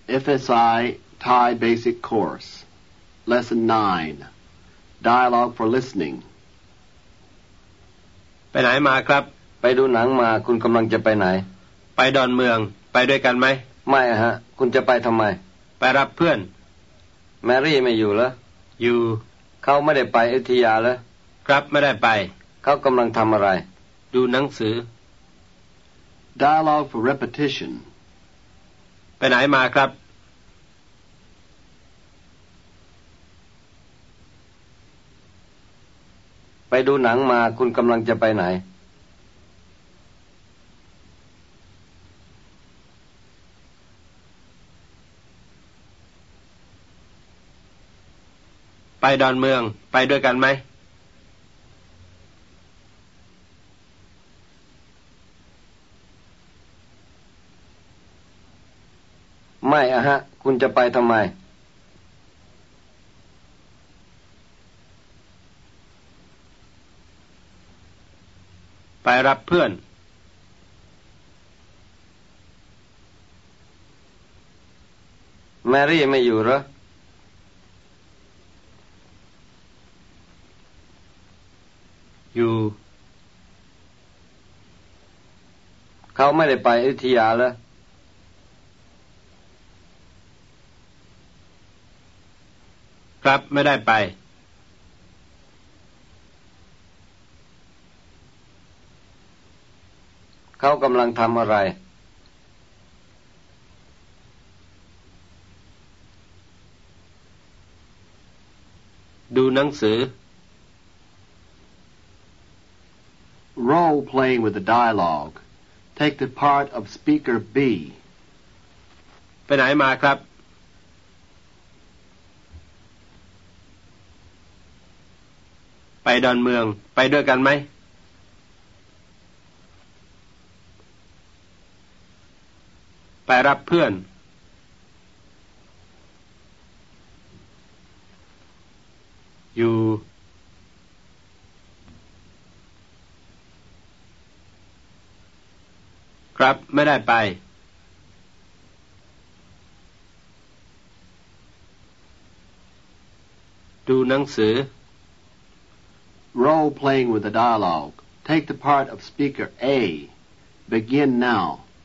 FSI Thai Basic Course Lesson 9 Dialogue for Listening ไปไหนมาครับไปดูหนังมาคุณกำลังจะไปไหนไปดอนเมืองไปด้วยกันไหมไม่ฮะคุณจะไปทำไมไปรับเพื่อนแมรี่ไม่อยู่เหรออยู่เขาไม่ได้ไปอยุธยาเหรอครับไม่ได้ไปเขากำลังทำอะไรดูหนังสือ Dialogue for Repetition ไปไหนมาครับไปดูหนังมาคุณกำลังจะไปไหนไปดอนเมืองไปด้วยกันไหมไม่ฮะคุณจะไปทำไมไปรับเพื่อนแมรี่ไม่อยู่เหรออยู่เขาไม่ได้ไปอยุธยาเหรอครับไม่ได้ไปเขากำลังทำอะไรดูหนังสือ Role playing with the dialogue. Take the part of speaker B. ไปไหนมาครับไปดอนเมืองไปด้วยกันไหมไปรับเพื่อนอยู่ครับไม่ได้ไปดูหนังสือ Role playing with the dialogue. Take the part of speaker A. Begin now.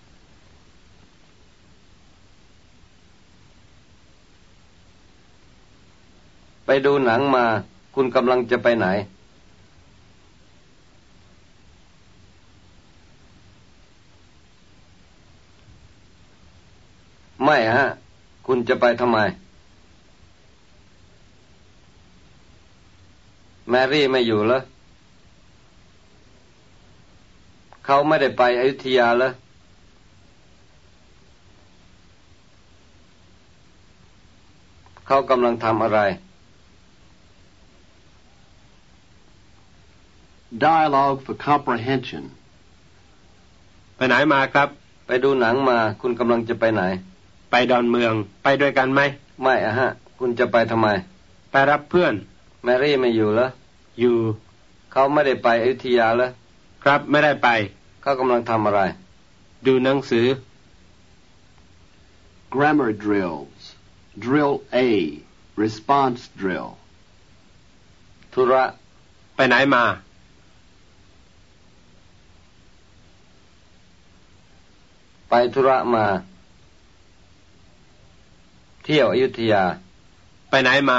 ไปดูหนังมาคุณกำลังจะไปไหนไม่ฮะคุณจะไปทำไมแมรี่ไม่อยู่เหรอเขาไม่ได้ไปอยุธยาเหรอเขากำลังทำอะไร Dialogue for comprehension. ไปไหนมาครับไปดูหนังมาคุณกำลังจะไปไหนไปดอนเมืองไปด้วยกันไหมไม่ฮะคุณจะไปทำไมไปรับเพื่อนแมรี่ไม่อยู่เหรออยู่เขาไม่ได้ไปอยุธยาเหรอครับไม่ได้ไปเขากำลังทำอะไรดูหนังสือ Grammar drills. Drill A. Response drill. ธุระไปไหนมาไปธุระมาเที่ยวอยุธยาไปไหนมา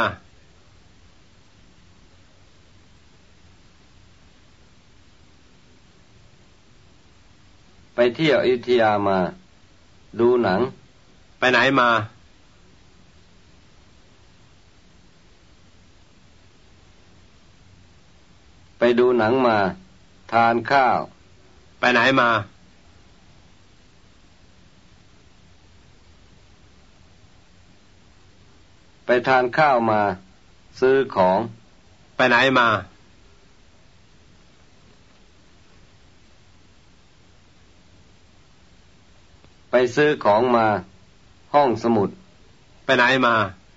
ไปเที่ยวอยุธยามาดูหนังไปไหนมาไปดูหนังมาทานข้าวไปไหนมาไปทานข้าวมาซื้อของไปไหนมาไปซื้อของมาห้องสมุดไปไหนมา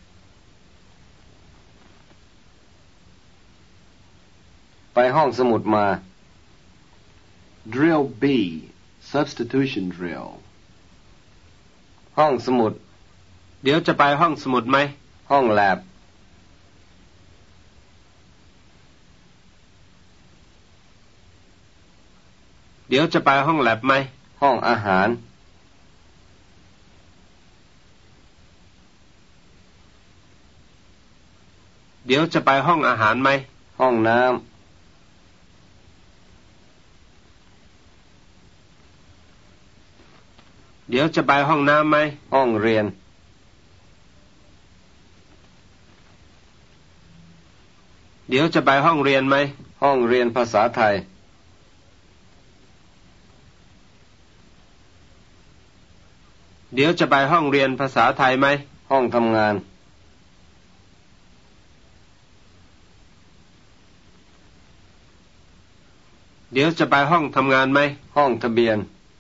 ไปห้องสมุดมา Drill B. Substitution drill. ห้องสมุดเดี๋ยวจะไปห้องสมุดไหมห้องแลบเดี๋ยวจะไปห้องแลบไหมห้องอาหารเดี๋ยวจะไปห้องอาหารไหมห้องน้ำเดี๋ยวจะไปห้องน้ำไหมห้องเรียนเดี๋ยวจะไปห้องเรียนไหมห้องเรียนภาษาไทยเดี๋ยวจะไปห้องเรียนภาษาไทยไหมห้องทำงานเดี๋ยวจะไปห้องทำงานไหมห้องทะเบียน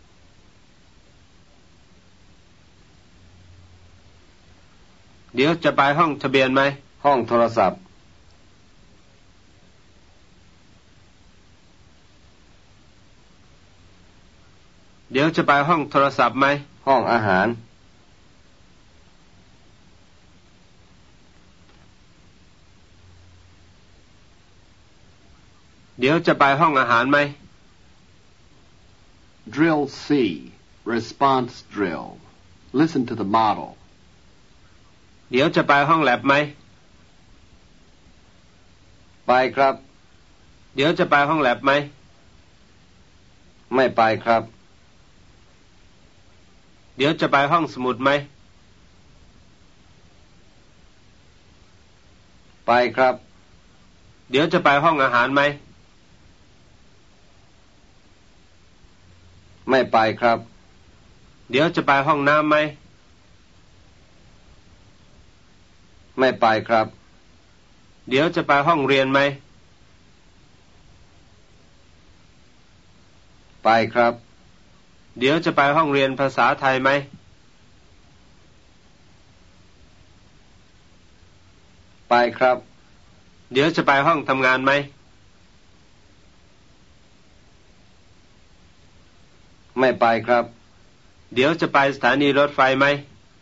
เดี๋ยวจะไปห้องทะเบียนไหมห้องโทรศัพท์เดี๋ยวจะไปห้องโทรศัพท์ไหมห้องอาหารเดี๋ยวจะไปห้องอาหารไหม Drill C. Response drill. Listen to the model. เดี๋ยวจะไปห้องแลบไหมไปครับเดี๋ยวจะไปห้องแลบไหมไม่ไปครับเดี๋ยวจะไปห้องสมุดไหมไปครับเดี๋ยวจะไปห้องอาหารไหมไม่ไปครับเดี๋ยวจะไปห้องน้ำไหมไม่ไปครับเดี๋ยวจะไปห้องเรียนไหมไปครับเดี๋ยวจะไปห้องเรียนภาษาไทยไหมไปครับเดี๋ยวจะไปห้องทำงานไหมไม่ไปครับเดี๋ยวจะไปสถานีรถไฟไหม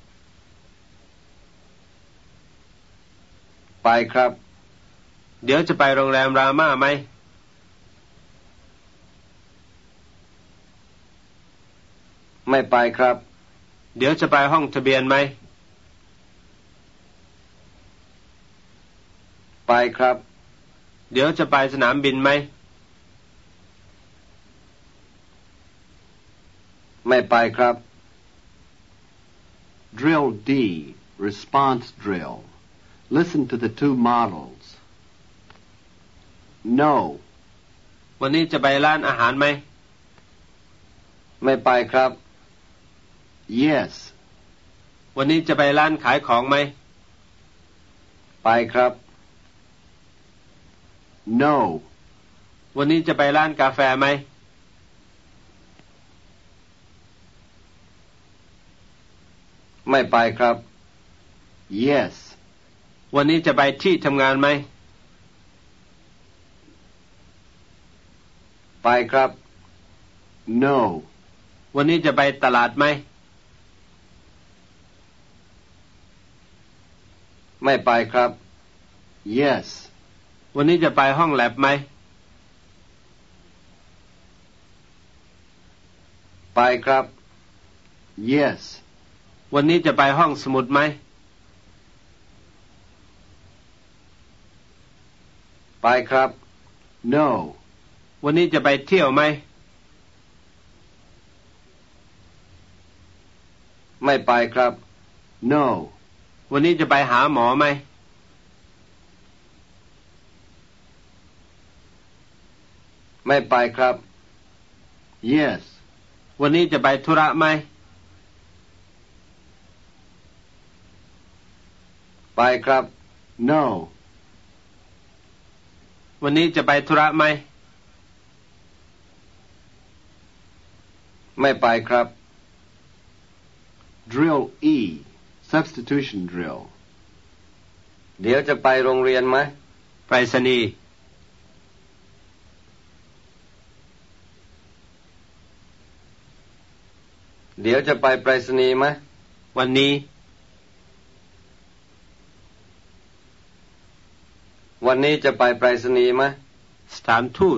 ไปครับเดี๋ยวจะไปโรงแรมรามาไหมไม่ไปครับเดี๋ยวจะไปห้องทะเบียนไหมไปครับเดี๋ยวจะไปสนามบินไหมไม่ไปครับ Drill D. Response drill. Listen to the two models. No. วันนี้จะไปร้านอาหารไหมไม่ไปครับ Yes. วันนี้จะไปร้านขายของไหมไปครับ No. วันนี้จะไปร้านกาแฟไหมไม่ไปครับ Yes. วันนี้จะไปที่ทำงานไหมไปครับ No. วันนี้จะไปตลาดไหมไม่ไปครับ Yes. วันนี้จะไปห้องแลบไหมไปครับ Yes. วันนี้จะไปห้องสมุดไหมไปครับ No. วันนี้จะไปเที่ยวไหมไม่ไปครับ No. วันนี้จะไปหาหมอไหมไม่ไปครับ Yes. วันนี้จะไปธุระไหมไปครับ No. วันนี้จะไปธุระไหมไม่ไปครับ Drill E. Substitution drill. เดี๋ยวจะไปโรงเรียนไหมไปรษณีย์เดี๋ยวจะไปไปรษณีย์ไหมวันนี้วันนี้จะไปไปรษณีย์ไหมสถานทูต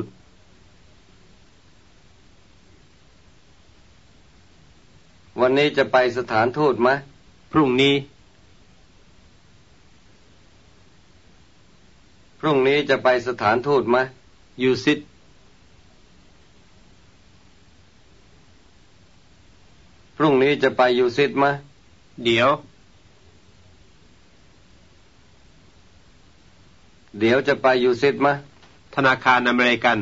วันนี้จะไปสถานทูตไหมพรุ่งนี้พรุ่งนี้จะไปสถานทูตไหมยูซิตพรุ่งนี้จะไปยูซิตไหมเดี๋ยวจะไปยูซิตไหมธนาคารอเมริกัน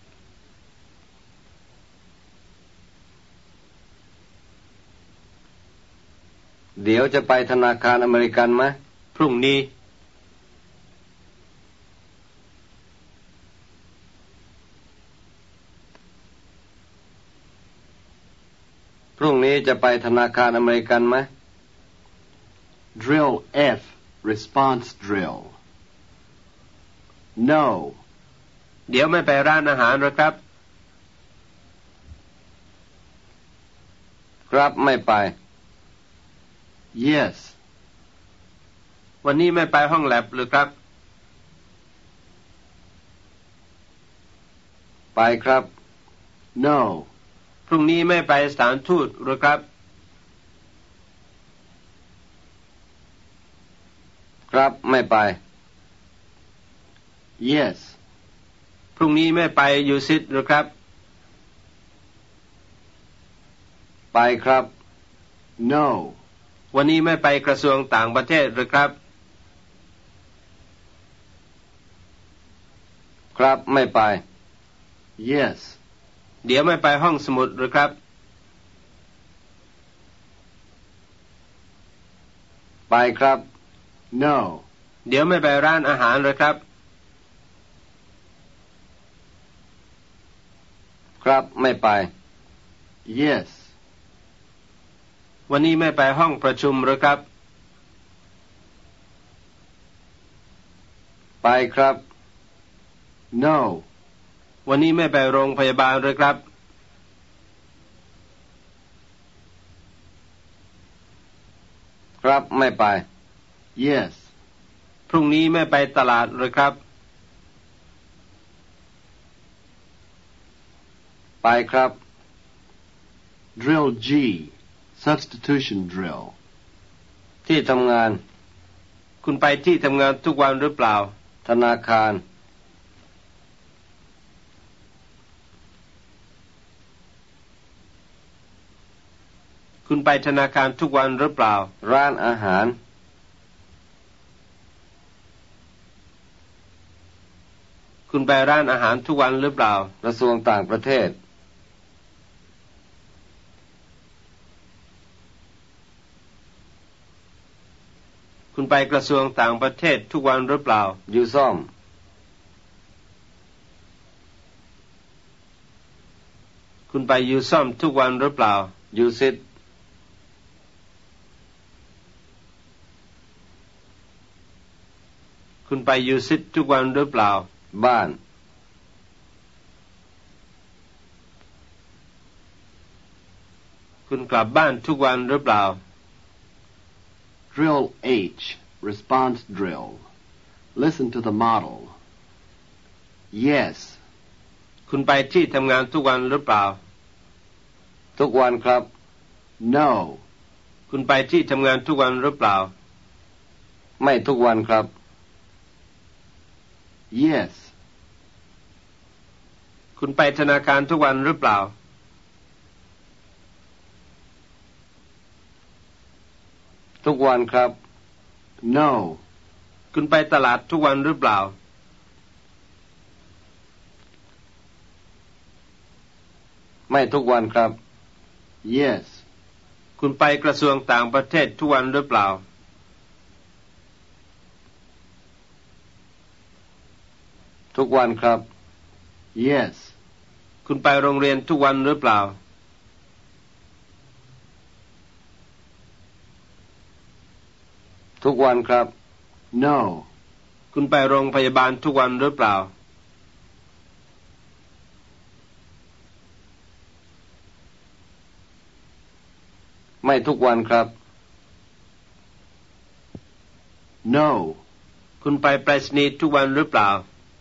เดี๋ยวจะไปธนาคารอเมริกันไหมพรุ่งนี้พรุ่งนี้จะไปธนาคารอเมริกันไหม Drill F Response Drill No เดี๋ยวไม่ไปร้านอาหารหรอครับครับไม่ไป Yes วันนี้ไม่ไปห้องแลบหรือครับไปครับ No พรุ่งนี้ไม่ไปสถานทูตหรือครับครับไม่ไป Yes พรุ่งนี้ไม่ไปยูซิตหรือครับไปครับ No วันนี้ไม่ไปกระทรวงต่างประเทศหรือครับครับไม่ไป Yes เดี๋ยวไม่ไปห้องสมุดหรือครับไปครับ No เดี๋ยวไม่ไปร้านอาหารหรือครับครับไม่ไป Yes วันนี้ไม่ไปห้องประชุมหรือครับไปครับ No วันนี้ไม่ไปโรงพยาบาลหรือครับครับไม่ไป Yes พรุ่งนี้ไม่ไปตลาดหรือครับไปครับ Drill G Substitution Drill ที่ทำงานคุณไปที่ทำงานทุกวันหรือเปล่าธนาคารคุณไปธนาคารทุกวันหรือเปล่าร้านอาหารคุณไปร้านอาหารทุกวันหรือเปล่ากระทรวงต่างประเทศคุณไปกระทรวงต่างประเทศทุกวันหรือเปล่ายูซ่อมคุณไปยูซ่อมทุกวันหรือเปล่ายูซิตคุณไปยูซิตทุกวันหรือเปล่าบ้านคุณกลับบ้านทุกวันหรือเปล่า Drill H Response Drill Listen to the model Yes คุณไปที่ทำงานทุกวันหรือเปล่าทุกวันครับ No คุณไปที่ทำงานทุกวันหรือเปล่าไม่ทุกวันครับ Yes คุณไปธนาคารทุกวันหรือเปล่าทุกวันครับ No คุณไปตลาดทุกวันหรือเปล่าไม่ทุกวันครับ Yes คุณไปกระทรวงต่างประเทศทุกวันหรือเปล่าทุกวันครับ Yes คุณไปโรงเรียนทุกวันหรือเปล่าทุกวันครับ No คุณไปโรงพยาบาลทุกวันหรือเปล่าไม่ทุกวันครับ No คุณไปไปรษณีย์ทุกวันหรือเปล่า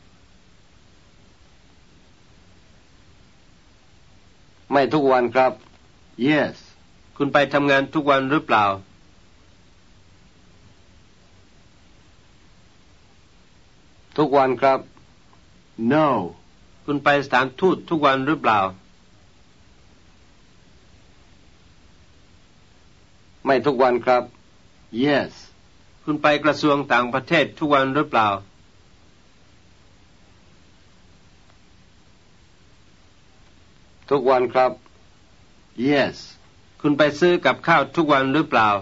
ไม่ทุกวันครับ Yes. คุณไปทำงานทุกวันหรือเปล่าทุกวันครับ No. คุณไปสถานทูตทุกวันหรือเปล่าไม่ทุกวันครับ Yes. คุณไปกระทรวงต่างประเทศทุกวันหรือเปล่าทุกวันครับ Yes. คุณไปซื้อกับข้าวทุกวันหรือเปล่า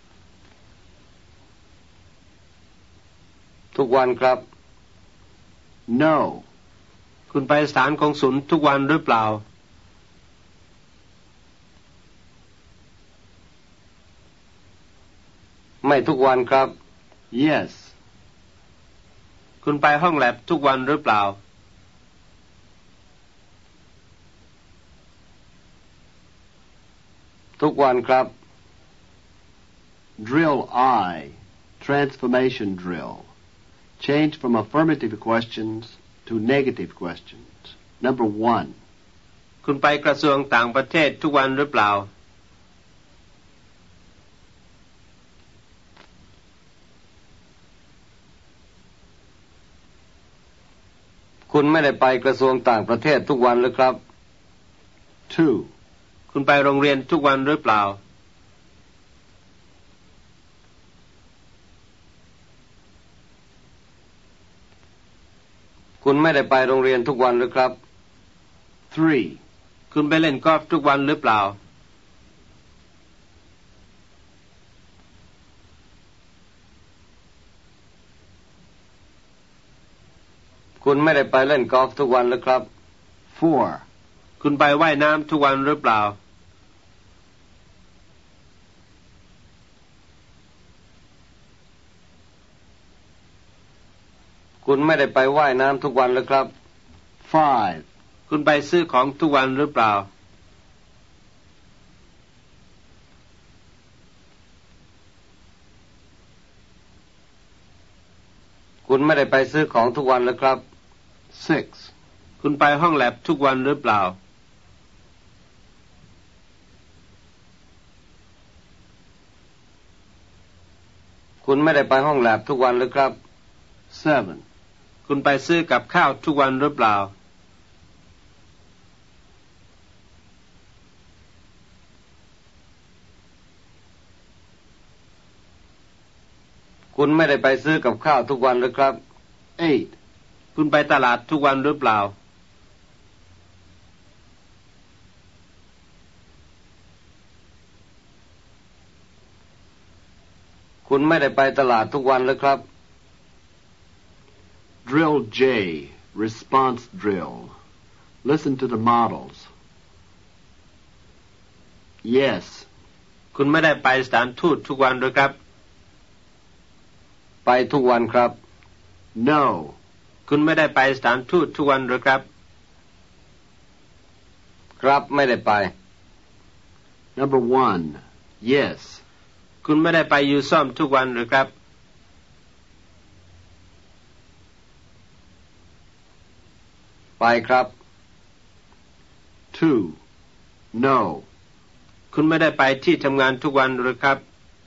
ทุกวันครับ No. คุณไปสถานกงสุลทุกวันหรือเปล่าไม่ทุกวันครับ Yes. คุณไปห้องแลบทุกวันหรือเปล่าทุกวันครับ Drill I. Transformation drill. Change from affirmative questions to negative questions. Number 1. คุณไปกระทรวงต่างประเทศทุกวันหรือเปล่าคุณไม่ได้ไปกระทรวงต่างประเทศทุกวันหรือครับ 2. คุณไปโรงเรียนทุกวันหรือเปล่าคุณไม่ได้ไปโรงเรียนทุกวันหรือครับ 3. คุณไปเล่นกอล์ฟทุกวันหรือเปล่าคุณไม่ได้ไปเล่นกอล์ฟทุกวันหรือครับ 4. คุณไปว่ายน้ำทุกวันหรือเปล่าคุณไม่ได้ไปว่ายน้ำทุกวันหรือครับ 5. คุณไปซื้อของทุกวันหรือเปล่าคุณไม่ได้ไปซื้อของทุกวันหรือครับ 6. คุณไปห้องแลบทุกวันหรือเปล่าคุณไม่ได้ไปห้องแลบทุกวันหรือครับ 7. คุณไปซื้อกับข้าวทุกวันหรือเปล่าคุณไม่ได้ไปซื้อกับข้าวทุกวันหรือครับ 8. คุณไปตลาดทุกวันหรือเปล่าคุณไม่ได้ไปตลาดทุกวันหรือครับ Drill J. Response drill. Listen to the models. Yes. คุณไม่ได้ไปสถานทูตทุกวันหรือครับไปทุกวันครับ No. คุณไม่ได้ไปสถานทูตทุกวันหรือครับครับไม่ได้ไป Number 1. Yes. คุณไม่ได้ไปยูซ่อมทุกวันหรือครับไปครับ 2. No. คุณไม่ได้ไปที่ทำงานทุกวันหรือครับ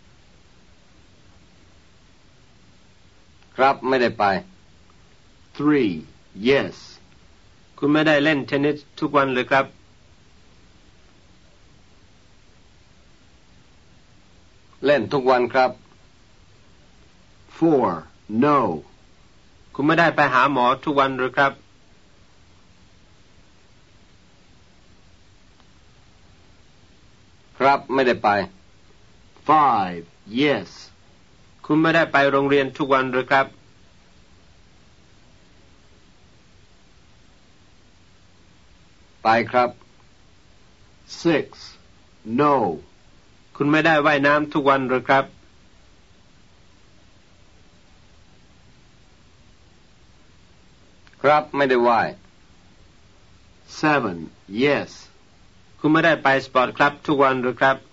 ครับไม่ได้ไป 3. Yes. คุณไม่ได้เล่นเทนนิสทุกวันหรือครับเล่นทุกวันครับ 4. No. คุณไม่ได้ไปหาหมอทุกวันหรือครับครับไม่ได้ไป 5. Yes. คุณไม่ได้ไปโรงเรียนทุกวันหรือครับไปครับ 6. No. คุณไม่ได้ว่ายน้ำทุกวันหรือครับครับไม่ได้ว่าย 7. Yes. คุณไม่ได้ไปสปอร์ตคลับทุกวันหรือครับ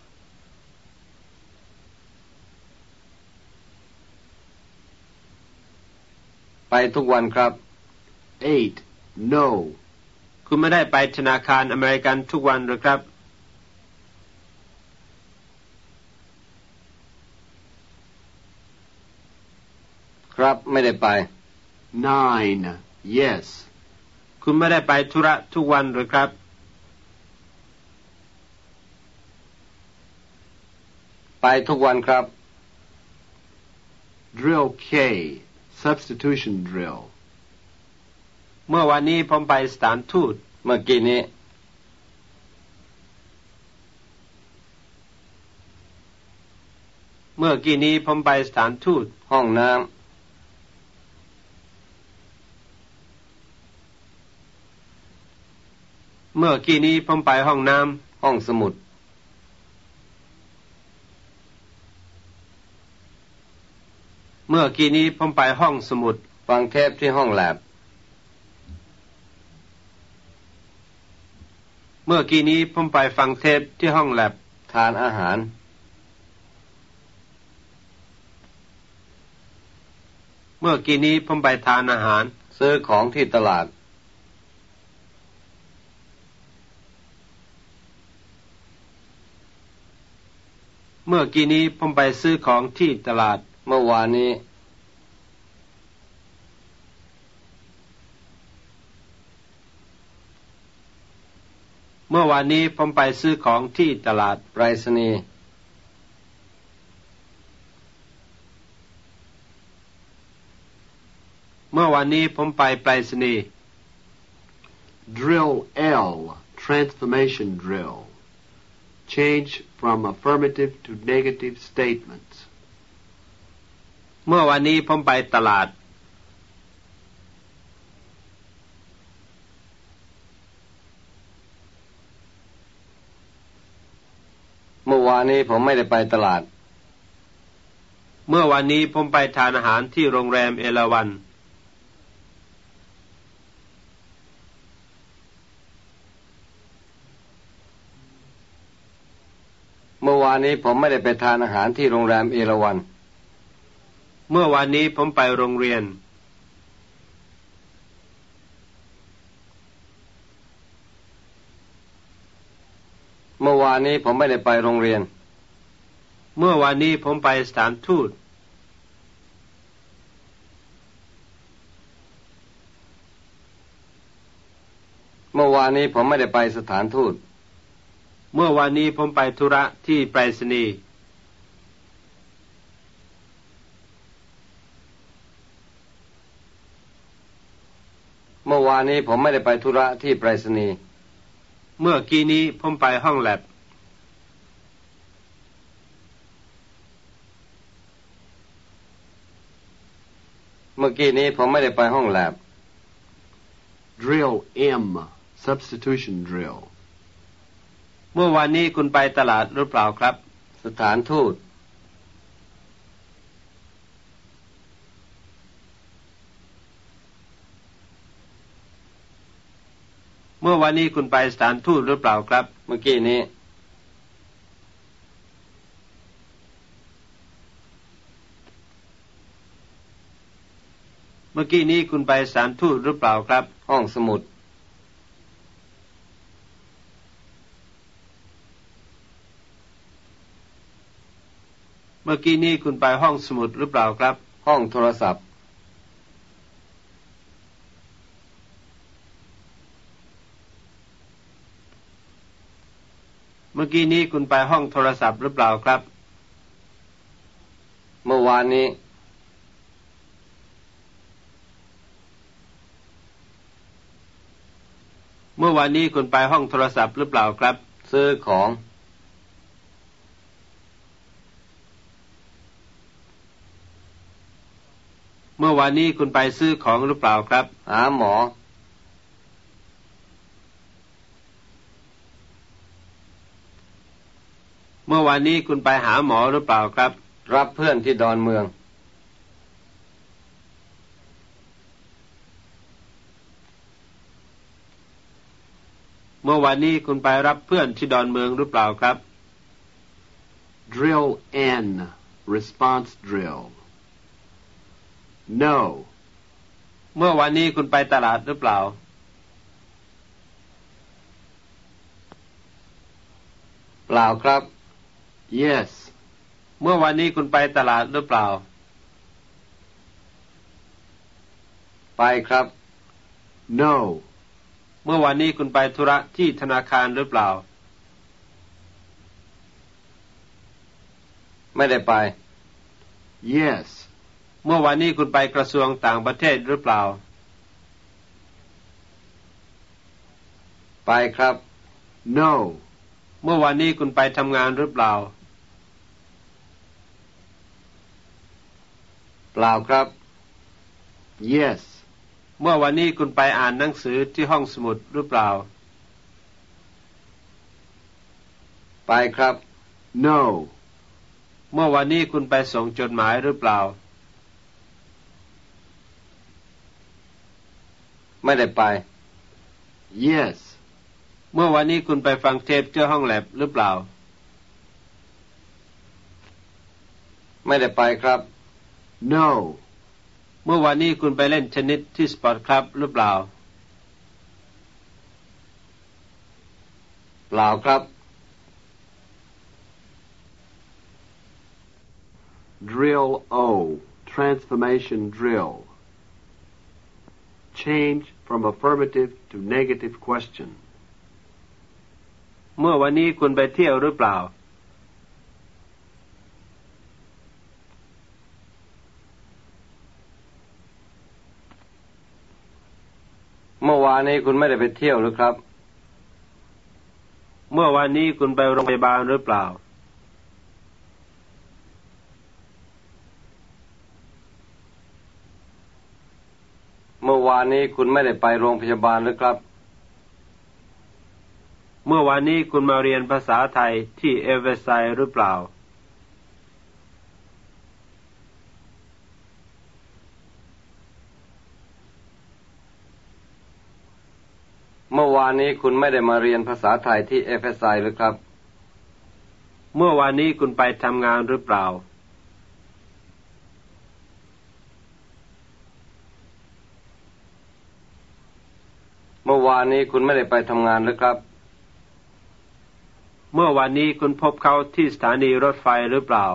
ไปทุกวันครับ 8. No. คุณไม่ได้ไปธนาคารอเมริกันทุกวันหรือครับครับไม่ได้ไป 9. Yes. คุณไม่ได้ไปธุระทุกวันหรือครับไปทุกวันครับ Drill K. Substitution drill. เมื่อวันนี้ผมไปสถานทูตเมื่อกี้นี้ผมไปสถานทูตห้องน้ำเมื่อกี้นี้ผมไปห้องน้ำห้องสมุดเมื่อกี้นี้ผมไปห้องสมุดฟังเทปที่ห้องแลบเมื่อกี้นี้ผมไปฟังเทปที่ห้องแลบทานอาหารเมื่อกี้นี้ผมไปทานอาหารซื้อของที่ตลาดเมื่อกี้นี้ผมไปซื้อของที่ตลาดเมื่อวานนี้ผมไปซื้อของที่ตลาดไปรษณีย์เมื่อวานนี้ผมไปไปรษณีย์ Drill L. Transformation drill. Change from affirmative to negative statements. เมื่อวานนี้ผมไปตลาดเมื่อวานนี้ผมไม่ได้ไปตลาดเมื่อวานนี้ผมไปทานอาหารที่โรงแรมเอราวัณเมื่อวานนี้ผมไม่ได้ไปทานอาหารที่โรงแรมเอราวัณเมื่อวานนี้ผมไปโรงเรียนเมื่อวานนี้ผมไม่ได้ไปโรงเรียนเมื่อวานนี้ผมไปสถานทูตเมื่อวานนี้ผมไม่ได้ไปสถานทูตเมื่อวานนี้ผมไปธุระที่ไปรษณีย์เมื่อวานนี้ผมไม่ได้ไปธุระที่ไปรษณีย์เมื่อกี้นี้ผมไปห้องแลบเมื่อกี้นี้ผมไม่ได้ไปห้องแลบ Drill M. Substitution drill. เมื่อวานนี้คุณไปตลาดหรือเปล่าครับสถานทูตเมื่อวานนี้คุณไปสถานทูตหรือเปล่าครับเมื่อกี้นี้คุณไปสถานทูตหรือเปล่าครับห้องสมุดเมื่อกี้นี้คุณไปห้องสมุดหรือเปล่าครับห้องโทรศัพท์เมื่อกี้นี้คุณไปห้องโทรศัพท์หรือเปล่าครับเมื่อวานนี้เมื่อวานนี้คุณไปห้องโทรศัพท์หรือเปล่าครับซื้อของเมื่อวานนี้คุณไปซื้อของหรือเปล่าครับหาหมอเมื่อวานนี้คุณไปหาหมอหรือเปล่าครับรับเพื่อนที่ดอนเมืองเมื่อวานนี้คุณไปรับเพื่อนที่ดอนเมืองหรือเปล่าครับ Drill N. Response drill. No. เมื่อวานนี้คุณไปตลาดหรือเปล่าเปล่าครับ Yes. เมื่อวานนี้คุณไปตลาดหรือเปล่าไปครับ No. เมื่อวานนี้คุณไปธุระที่ธนาคารหรือเปล่าไม่ได้ไป Yes. เมื่อวานนี้คุณไปกระทรวงต่างประเทศหรือเปล่าไปครับ No. เมื่อวานนี้คุณไปทำงานหรือเปล่าเปล่าครับ Yes. เมื่อวานนี้คุณไปอ่านหนังสือที่ห้องสมุดหรือเปล่าไปครับ No. เมื่อวานนี้คุณไปส่งจดหมายหรือเปล่าไม่ได้ไป Yes. เมื่อวานนี้คุณไปฟังเทปที่ห้องแลบหรือเปล่าไม่ได้ไปครับ No. เมื่อวานนี้คุณไปเล่นเทนนิสที่สปอร์ตคลับหรือเปล่าเปล่าครับ Drill O. Transformation drill. Change from affirmative to negative question. เมื่อวันนี้คุณไปเที่ยวหรือเปล่าเมื่อวานนี้คุณไม่ได้ไปเที่ยวหรือครับเมื่อวันนี้คุณไปโรงพยาบาลหรือเปล่าเมื่อวานนี้คุณไม่ได้ไปโรงพยาบาลหรือครับเมื่อวานนี้คุณมาเรียนภาษาไทยที่เอเวอร์ไซด์หรือเปล่าเมื่อวานนี้คุณไม่ได้มาเรียนภาษาไทยที่เอเฟซัสหรือครับเมื่อวานนี้คุณไปทำงานหรือเปล่าเมื่อวานนี้คุณไม่ได้ไปทำงานหรือครับเมื่อวานนี้คุณพบเขาที่สถานีรถไฟหรือเปล่า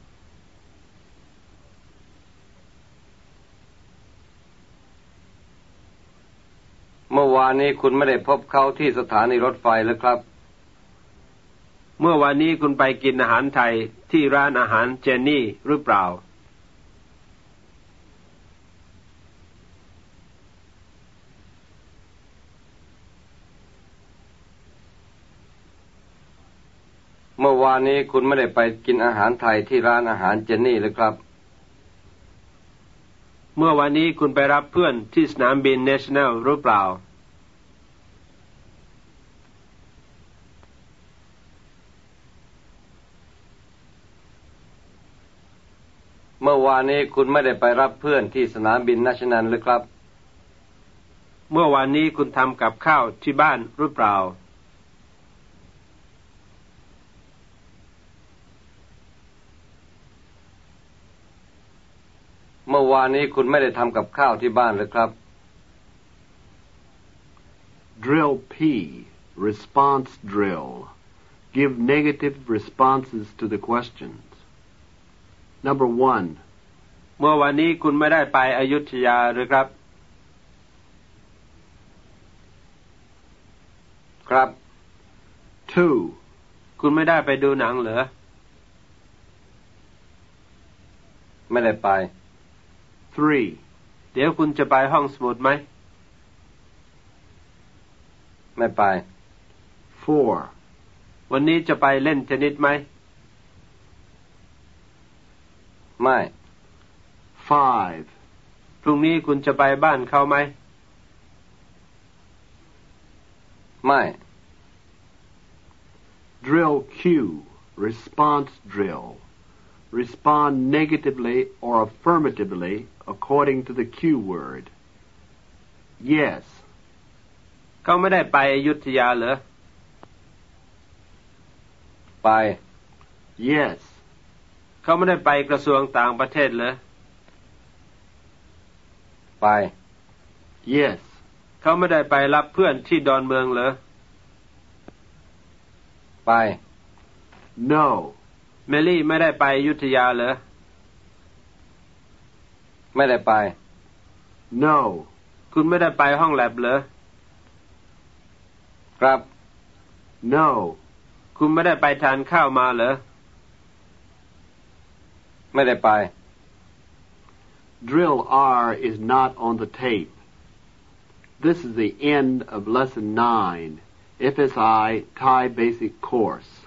เมื่อวานนี้คุณไม่ได้พบเขาที่สถานีรถไฟหรือครับเมื่อวานนี้คุณไปกินอาหารไทยที่ร้านอาหารเจนนี่หรือเปล่าเมื่อวานนี้คุณไม่ได้ไปกินอาหารไทยที่ร้านอาหารเจนนี่หรือครับเมื่อวานนี้คุณไปรับเพื่อนที่สนามบินเนชั่นแนลหรือเปล่าเมื่อวานนี้คุณไม่ได้ไปรับเพื่อนที่สนามบินเนชั่นแนลหรือครับเมื่อวานนี้คุณทำกับข้าวที่บ้านหรือเปล่าเมื่อวานนี้คุณไม่ได้ทำกับข้าวที่บ้านหรือครับ Drill P. Response drill. Give negative responses to the questions. Number 1. เมื่อวานนี้คุณไม่ได้ไปอยุธยาหรือครับครับ 2. คุณไม่ได้ไปดูหนังเหรอไม่ได้ไป 3. เดี๋ยวคุณจะไปห้องสมุดไหมไม่ไป 4. วันนี้จะไปเล่นเทนนิสไหมไม่ 5. พรุ่งนี้คุณจะไปบ้านเขาไหมไม่ Drill Q. Response drill. Respond negatively or affirmatively according to the cue word. Yes. เขาไม่ได้ไปอยุธยาเหรอไป Yes. เขาไม่ได้ไปกระทรวงต่างประเทศเหรอไป Yes. เขาไม่ได้ไปรับเพื่อนที่ดอนเมืองเหรอไป No. เมลี่ไม่ได้ไปอยุธยาเหรอไม่ได้ไป No. คุณไม่ได้ไปห้องแลบเหรอครับ No. คุณไม่ได้ไปทานข้าวมาเหรอไม่ได้ไป Drill R is not on the tape. This is the end of Lesson 9, FSI Thai Basic Course.